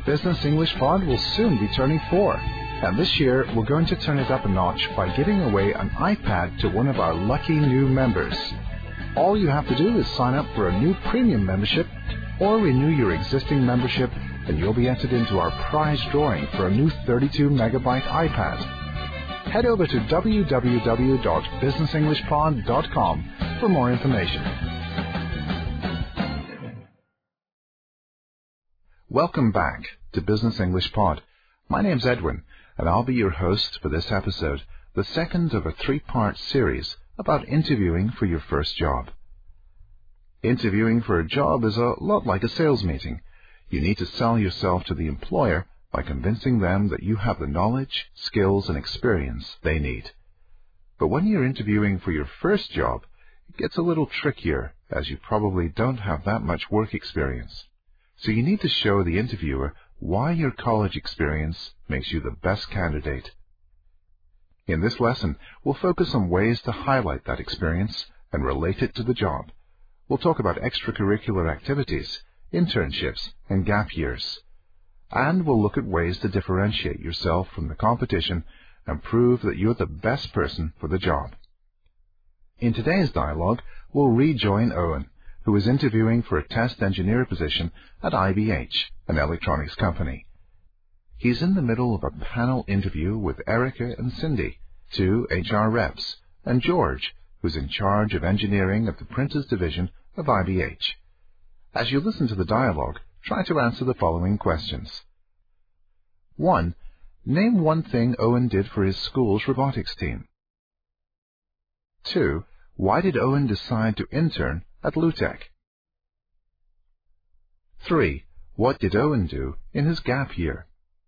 Business English Pod will soon be turning 4. And this year, we're going to turn it up a notch by giving away an iPad to one of our lucky new members. All you have to do is sign up for a new premium membership or renew your existing membership, and you'll be entered into our prize drawing for a new 32-megabyte iPad. Head over to www.businessenglishpod.com for more information. Welcome back to Business English Pod. My name's Edwin, and I'll be your host for this episode, the second of a 3-part series about interviewing for your first job. Interviewing for a job is a lot like a sales meeting. You need to sell yourself to the employer by convincing them that you have the knowledge, skills, and experience they need. But when you're interviewing for your first job, it gets a little trickier, as you probably don't have that much work experience. So you need to show the interviewer why your college experience makes you the best candidate. In this lesson, we'll focus on ways to highlight that experience and relate it to the job. We'll talk about extracurricular activities, internships, and gap years. And we'll look at ways to differentiate yourself from the competition and prove that you're the best person for the job. In today's dialogue, we'll rejoin Owen, who is interviewing for a test engineer position at IBH, an electronics company. He's in the middle of a panel interview with Erica and Cindy, 2 HR reps, and George, who's in charge of engineering at the printers division of IBH. As you listen to the dialogue, try to answer the following questions. 1. Name one thing Owen did for his school's robotics team. 2. Why did Owen decide to intern at Lutech? 3. What did Owen do in his gap year?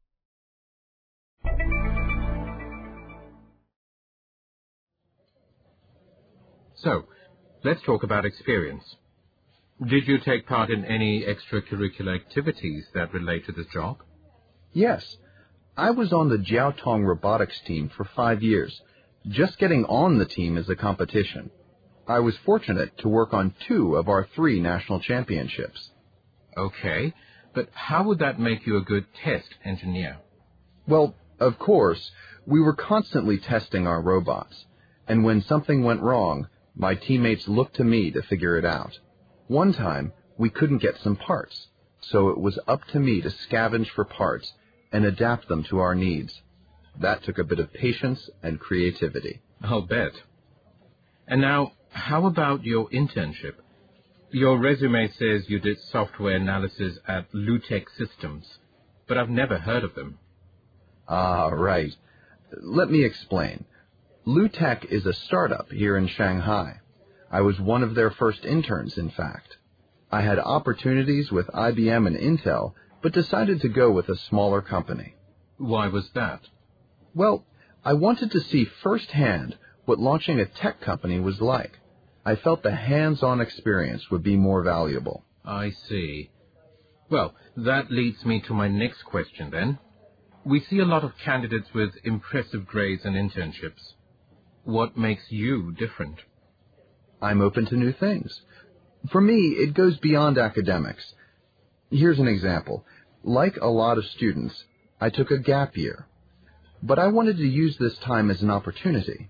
So, let's talk about experience. Did you take part in any extracurricular activities that relate to this job? Yes. I was on the Jiaotong robotics team for 5 years. Just getting on the team is a competition. I was fortunate to work on 2 of our 3 national championships. Okay, but how would that make you a good test engineer? Well, of course, we were constantly testing our robots, and when something went wrong, my teammates looked to me to figure it out. One time, we couldn't get some parts, so it was up to me to scavenge for parts and adapt them to our needs. That took a bit of patience and creativity. I'll bet. And now, how about your internship? Your resume says you did software analysis at Lutech Systems, but I've never heard of them. Ah, right. Let me explain. Lutech is a startup here in Shanghai. I was one of their first interns, in fact. I had opportunities with IBM and Intel, but decided to go with a smaller company. Why was that? Well, I wanted to see firsthand what launching a tech company was like. I felt the hands-on experience would be more valuable. I see. Well, that leads me to my next question then. We see a lot of candidates with impressive grades and internships. What makes you different? I'm open to new things. For me, it goes beyond academics. Here's an example. Like a lot of students, I took a gap year. But I wanted to use this time as an opportunity.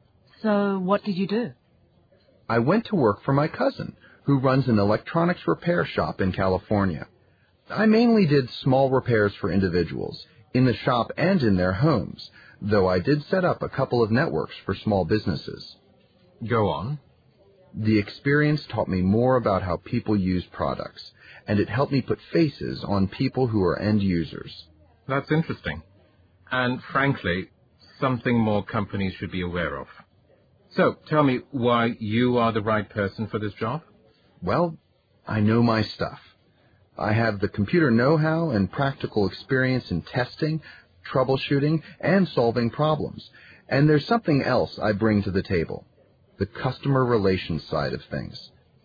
So what did you do? I went to work for my cousin, who runs an electronics repair shop in California. I mainly did small repairs for individuals, in the shop and in their homes, though I did set up a couple of networks for small businesses. Go on. The experience taught me more about how people use products, and it helped me put faces on people who are end users. That's interesting. And frankly, something more companies should be aware of. So, tell me why you are the right person for this job? Well, I know my stuff. I have the computer know-how and practical experience in testing, troubleshooting, and solving problems. And there's something else I bring to the table, the customer relations side of things.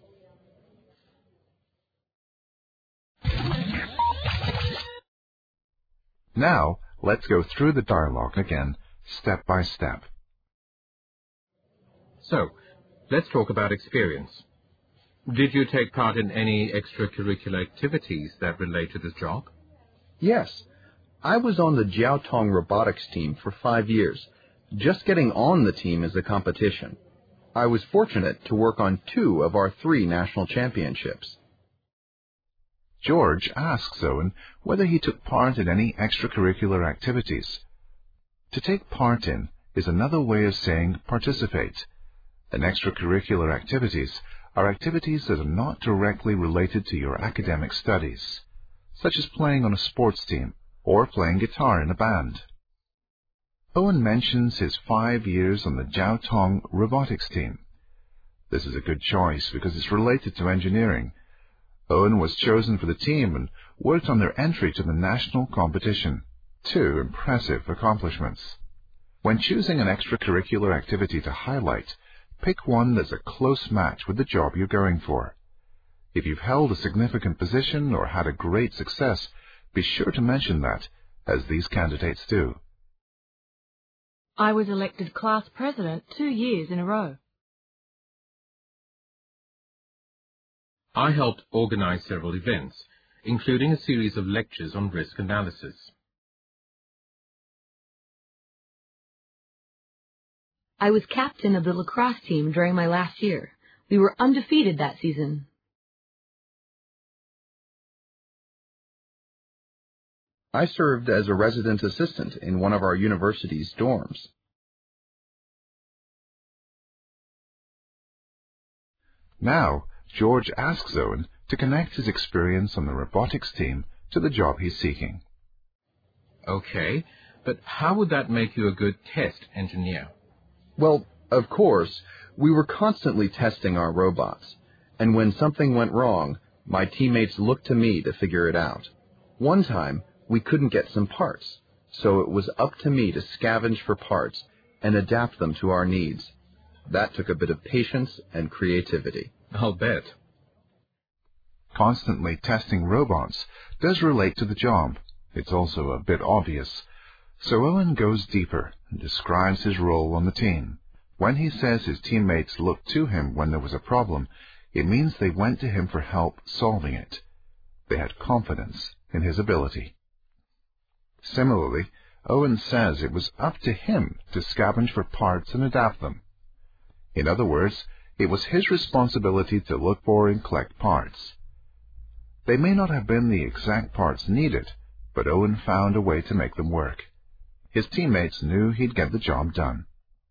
Now, let's go through the dialogue again, step by step. So, let's talk about experience. Did you take part in any extracurricular activities that relate to this job? Yes, I was on the Jiaotong robotics team for 5 years. Just getting on the team is a competition. I was fortunate to work on 2 of our 3 national championships. George asks Owen whether he took part in any extracurricular activities. To take part in is another way of saying participate. And extracurricular activities are activities that are not directly related to your academic studies, such as playing on a sports team or playing guitar in a band. Owen mentions his 5 years on the Jiaotong robotics team. This is a good choice because it's related to engineering. Owen was chosen for the team and worked on their entry to the national competition. 2 impressive accomplishments. When choosing an extracurricular activity to highlight, pick one that's a close match with the job you're going for. If you've held a significant position or had a great success, be sure to mention that, as these candidates do. I was elected class president 2 years in a row. I helped organize several events, including a series of lectures on risk analysis. I was captain of the lacrosse team during my last year. We were undefeated that season. I served as a resident assistant in one of our university's dorms. Now, George asks Owen to connect his experience on the robotics team to the job he's seeking. Okay, but how would that make you a good test engineer? Well, of course, we were constantly testing our robots, and when something went wrong, my teammates looked to me to figure it out. One time, we couldn't get some parts, so it was up to me to scavenge for parts and adapt them to our needs. That took a bit of patience and creativity. I'll bet. Constantly testing robots does relate to the job. It's also a bit obvious. So Owen goes deeper and describes his role on the team. When he says his teammates looked to him when there was a problem, it means they went to him for help solving it. They had confidence in his ability. Similarly, Owen says it was up to him to scavenge for parts and adapt them. In other words, it was his responsibility to look for and collect parts. They may not have been the exact parts needed, but Owen found a way to make them work. His teammates knew he'd get the job done.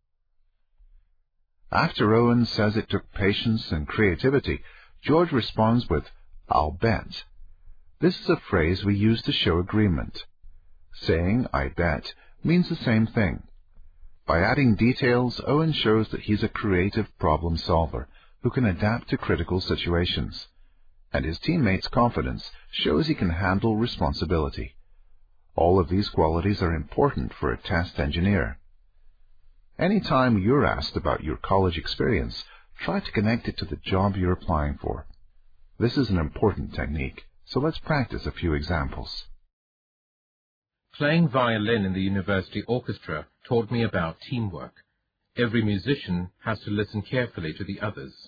After Owen says it took patience and creativity, George responds with, "I'll bet." This is a phrase we use to show agreement. Saying, "I bet," means the same thing. By adding details, Owen shows that he's a creative problem solver who can adapt to critical situations. And his teammates' confidence shows he can handle responsibility. All of these qualities are important for a test engineer. Anytime you're asked about your college experience, try to connect it to the job you're applying for. This is an important technique, so let's practice a few examples. Playing violin in the university orchestra taught me about teamwork. Every musician has to listen carefully to the others.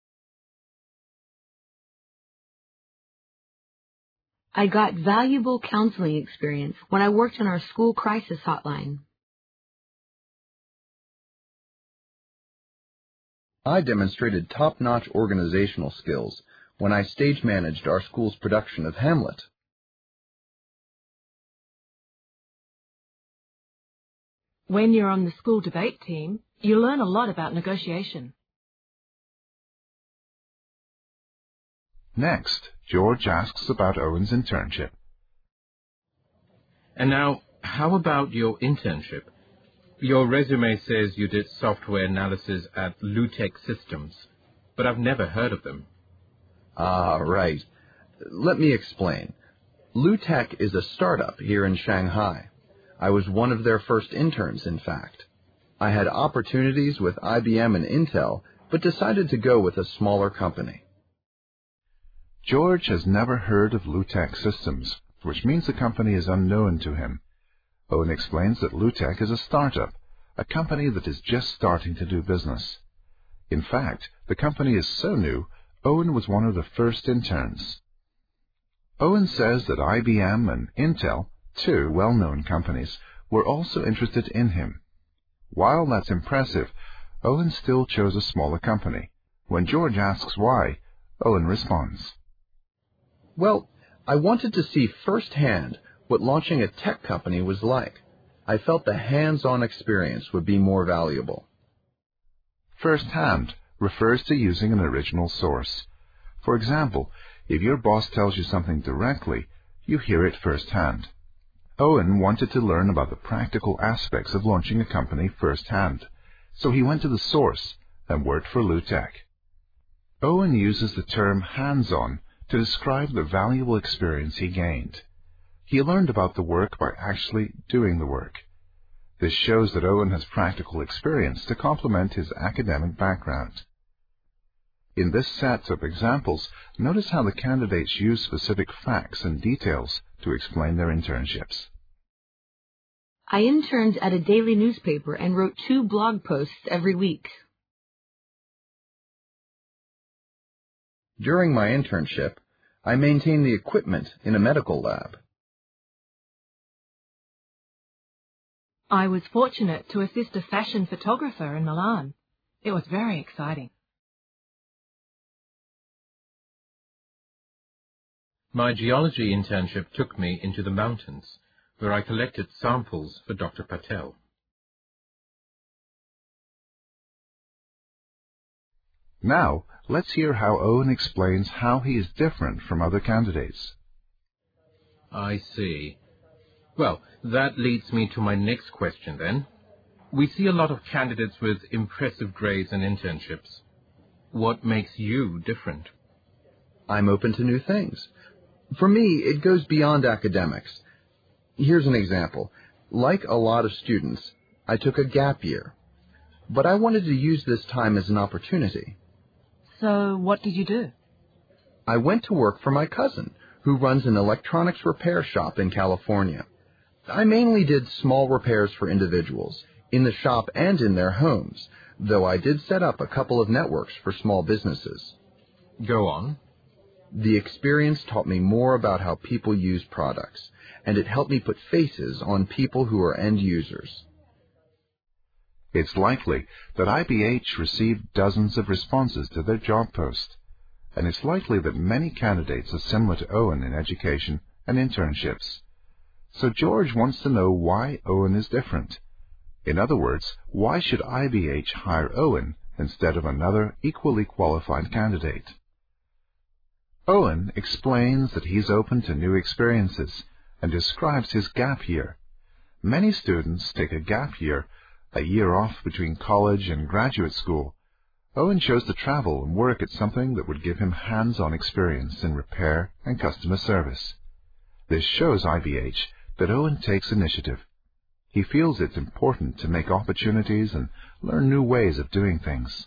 I got valuable counseling experience when I worked on our school crisis hotline. I demonstrated top-notch organizational skills when I stage managed our school's production of Hamlet. When you're on the school debate team, you learn a lot about negotiation. Next, George asks about Owen's internship. And now, how about your internship? Your resume says you did software analysis at Lutech Systems, but I've never heard of them. Ah, right. Let me explain. Lutech is a startup here in Shanghai. I was one of their first interns, in fact. I had opportunities with IBM and Intel, but decided to go with a smaller company. George has never heard of Lutech Systems, which means the company is unknown to him. Owen explains that Lutech is a startup, a company that is just starting to do business. In fact, the company is so new, Owen was one of the first interns. Owen says that IBM and Intel, two well-known companies, were also interested in him. While that's impressive, Owen still chose a smaller company. When George asks why, Owen responds, "Well, I wanted to see firsthand what launching a tech company was like. I felt the hands-on experience would be more valuable." First-hand refers to using an original source. For example, if your boss tells you something directly, you hear it firsthand. Owen wanted to learn about the practical aspects of launching a company firsthand, so he went to the source and worked for Lutech. Owen uses the term hands-on to describe the valuable experience he gained. He learned about the work by actually doing the work. This shows that Owen has practical experience to complement his academic background. In this set of examples, notice how the candidates use specific facts and details to explain their internships. I interned at a daily newspaper and wrote 2 blog posts every week. During my internship, I maintained the equipment in a medical lab. I was fortunate to assist a fashion photographer in Milan. It was very exciting. My geology internship took me into the mountains, where I collected samples for Dr. Patel. Now, let's hear how Owen explains how he is different from other candidates. I see. Well, that leads me to my next question then. We see a lot of candidates with impressive grades and internships. What makes you different? I'm open to new things. For me, it goes beyond academics. Here's an example. Like a lot of students, I took a gap year. But I wanted to use this time as an opportunity. So what did you do? I went to work for my cousin, who runs an electronics repair shop in California. I mainly did small repairs for individuals, in the shop and in their homes, though I did set up a couple of networks for small businesses. Go on. The experience taught me more about how people use products, and it helped me put faces on people who are end users. It's likely that IBH received dozens of responses to their job post, and it's likely that many candidates are similar to Owen in education and internships. So George wants to know why Owen is different. In other words, why should IBH hire Owen instead of another equally qualified candidate? Owen explains that he's open to new experiences and describes his gap year. Many students take a gap year, a year off between college and graduate school. Owen chose to travel and work at something that would give him hands-on experience in repair and customer service. This shows IBH that Owen takes initiative. He feels it's important to make opportunities and learn new ways of doing things.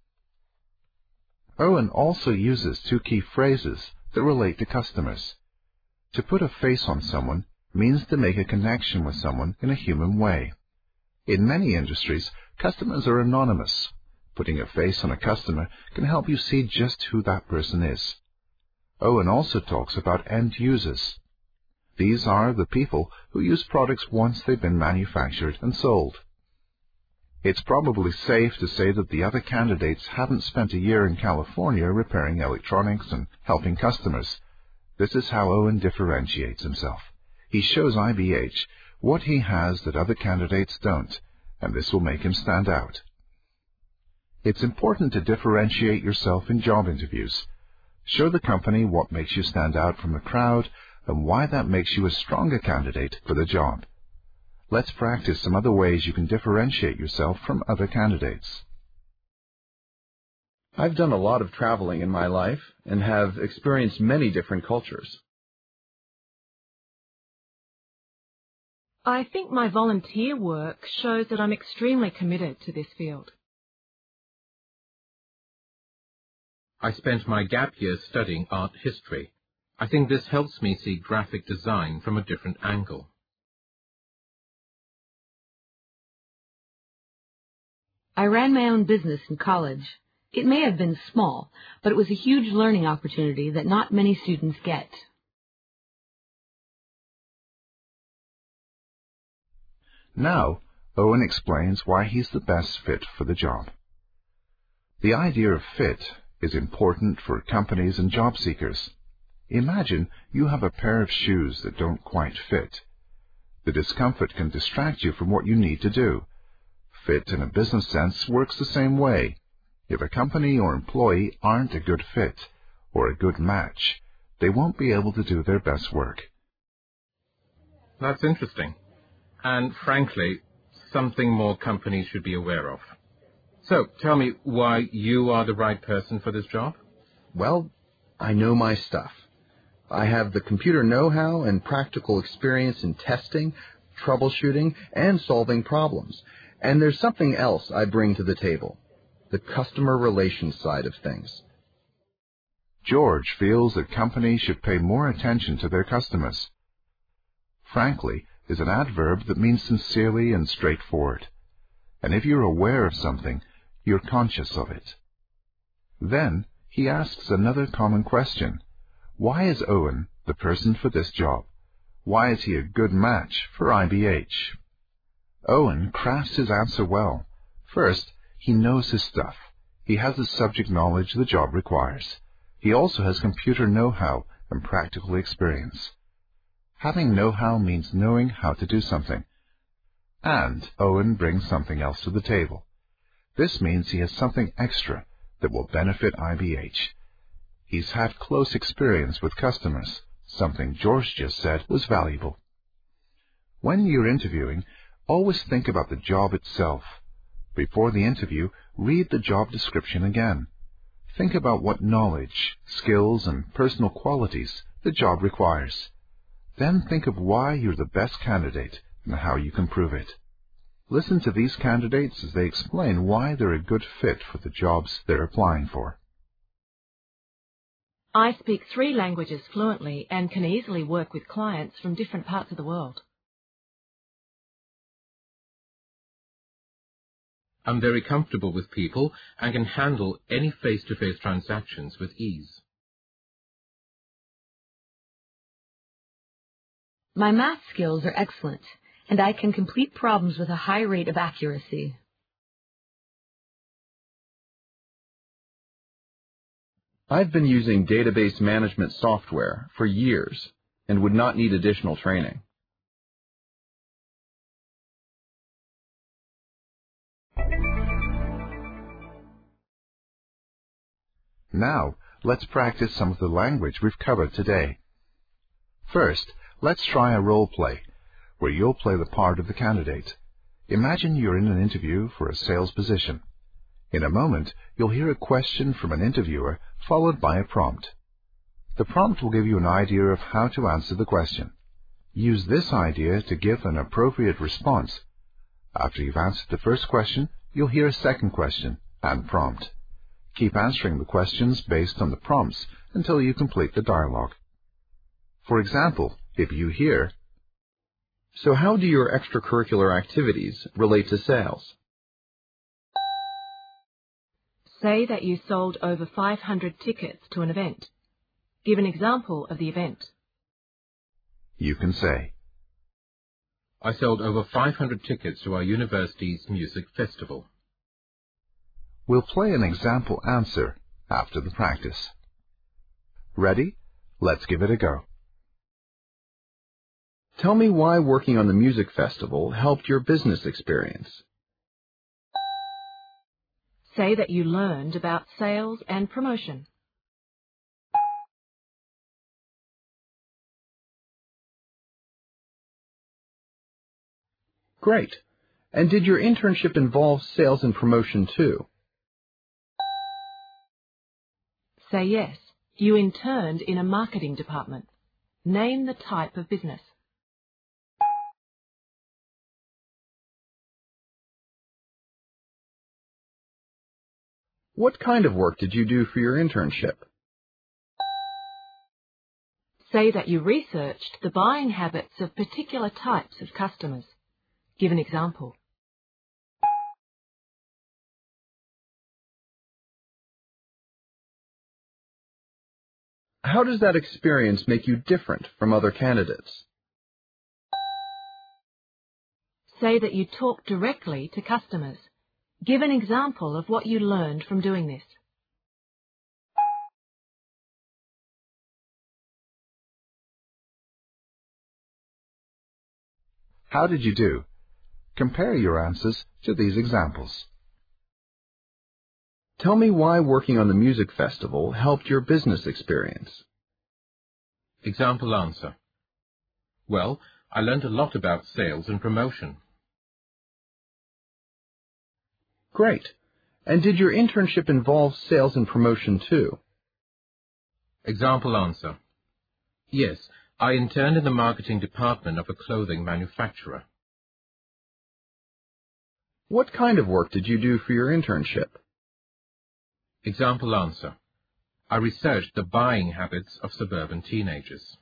Owen also uses 2 key phrases that relate to customers. To put a face on someone means to make a connection with someone in a human way. In many industries, customers are anonymous. Putting a face on a customer can help you see just who that person is. Owen also talks about end users. These are the people who use products once they've been manufactured and sold. It's probably safe to say that the other candidates haven't spent a year in California repairing electronics and helping customers. This is how Owen differentiates himself. He shows IBH what he has that other candidates don't, and this will make him stand out. It's important to differentiate yourself in job interviews. Show the company what makes you stand out from the crowd and why that makes you a stronger candidate for the job. Let's practice some other ways you can differentiate yourself from other candidates. I've done a lot of traveling in my life and have experienced many different cultures. I think my volunteer work shows that I'm extremely committed to this field. I spent my gap year studying art history. I think this helps me see graphic design from a different angle. I ran my own business in college. It may have been small, but it was a huge learning opportunity that not many students get. Now, Owen explains why he's the best fit for the job. The idea of fit is important for companies and job seekers. Imagine you have a pair of shoes that don't quite fit. The discomfort can distract you from what you need to do. Fit in a business sense works the same way. If a company or employee aren't a good fit or a good match, they won't be able to do their best work. That's interesting. And frankly, something more companies should be aware of. So, tell me why you are the right person for this job? Well, I know my stuff. I have the computer know-how and practical experience in testing, troubleshooting, and solving problems. And there's something else I bring to the table, the customer relations side of things. George feels that companies should pay more attention to their customers. Frankly is an adverb that means sincerely and straightforward. And if you're aware of something, you're conscious of it. Then he asks another common question. Why is Owen the person for this job? Why is he a good match for IBH? Owen crafts his answer well. First, he knows his stuff. He has the subject knowledge the job requires. He also has computer know-how and practical experience. Having know-how means knowing how to do something. And Owen brings something else to the table. This means he has something extra that will benefit IBH. He's had close experience with customers, something George just said was valuable. When you're interviewing, always think about the job itself. Before the interview, read the job description again. Think about what knowledge, skills, and personal qualities the job requires. Then think of why you're the best candidate and how you can prove it. Listen to these candidates as they explain why they're a good fit for the jobs they're applying for. I speak 3 languages fluently and can easily work with clients from different parts of the world. I'm very comfortable with people and can handle any face-to-face transactions with ease. My math skills are excellent, and I can complete problems with a high rate of accuracy. I've been using database management software for years and would not need additional training. Now, let's practice some of the language we've covered today. First, let's try a role play, where you'll play the part of the candidate. Imagine you're in an interview for a sales position. In a moment, you'll hear a question from an interviewer, followed by a prompt. The prompt will give you an idea of how to answer the question. Use this idea to give an appropriate response. After you've answered the first question, you'll hear a second question and prompt. Keep answering the questions based on the prompts until you complete the dialogue. For example, if you hear, So how do your extracurricular activities relate to sales? Say that you sold over 500 tickets to an event. Give an example of the event. you can say, I sold over 500 tickets to our university's music festival. We'll play an example answer after the practice. Ready? Let's give it a go. Tell me why working on the music festival helped your business experience. Say that you learned about sales and promotion. Great. And did your internship involve sales and promotion too? Say yes. You interned in a marketing department. Name the type of business. What kind of work did you do for your internship? Say that you researched the buying habits of particular types of customers. Give an example. How does that experience make you different from other candidates? Say that you talk directly to customers. Give an example of what you learned from doing this. How did you do? Compare your answers to these examples. Tell me why working on the music festival helped your business experience. Example answer. Well, I learned a lot about sales and promotion. Great. And did your internship involve sales and promotion too? Example answer. Yes, I interned in the marketing department of a clothing manufacturer. What kind of work did you do for your internship? Example answer. I researched the buying habits of suburban teenagers.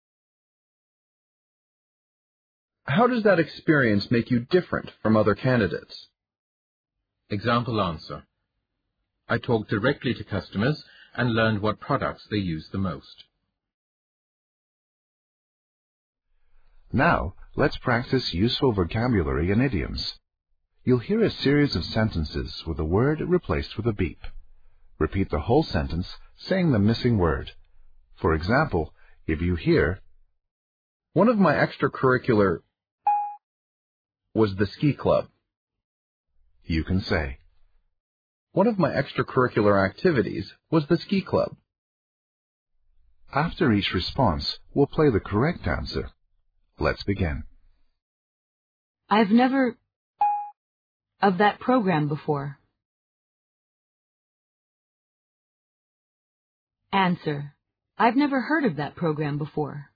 How does that experience make you different from other candidates? Example answer. I talked directly to customers and learned what products they use the most. Now, let's practice useful vocabulary and idioms. You'll hear a series of sentences with a word replaced with a beep. Repeat the whole sentence, saying the missing word. For example, if you hear, "One of my extracurricular was the ski club," you can say, "One of my extracurricular activities was the ski club." After each response, we'll play the correct answer. Let's begin. I've never of that program before. Answer. I've never heard of that program before.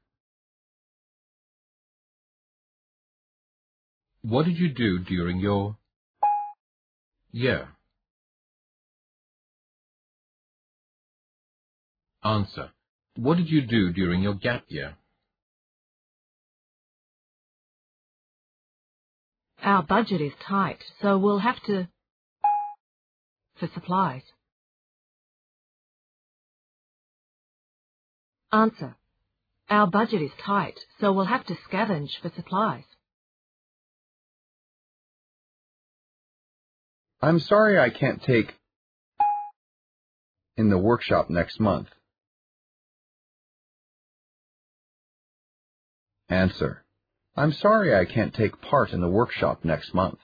What did you do during your year? Answer. What did you do during your gap year? Our budget is tight, so we'll have to for supplies. Answer. Our budget is tight, so we'll have to scavenge for supplies. I'm sorry I can't take in the workshop next month. Answer. I'm sorry I can't take part in the workshop next month.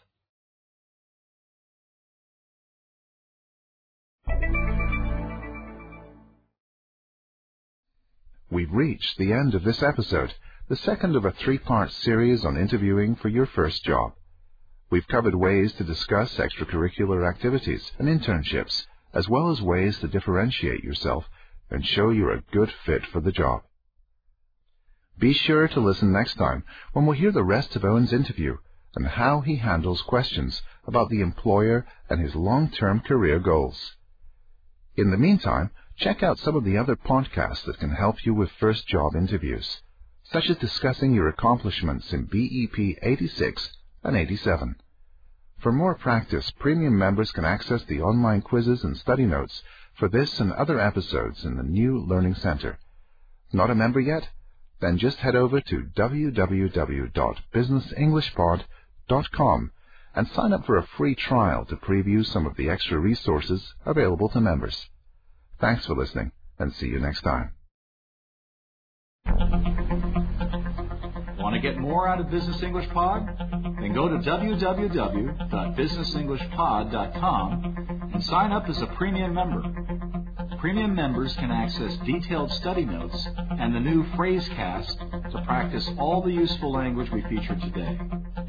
We've reached the end of this episode, the second of a three-part series on interviewing for your first job. We've covered ways to discuss extracurricular activities and internships, as well as ways to differentiate yourself and show you're a good fit for the job. Be sure to listen next time when we'll hear the rest of Owen's interview and how he handles questions about the employer and his long-term career goals. In the meantime, check out some of the other podcasts that can help you with first job interviews, such as discussing your accomplishments in BEP 86 and 87. For more practice, premium members can access the online quizzes and study notes for this and other episodes in the new Learning Center. Not a member yet? Then just head over to www.businessenglishpod.com and sign up for a free trial to preview some of the extra resources available to members. Thanks for listening, and see you next time. Want to get more out of Business English Pod? Then go to www.businessenglishpod.com and sign up as a premium member. Premium members can access detailed study notes and the new Phrasecast to practice all the useful language we featured today.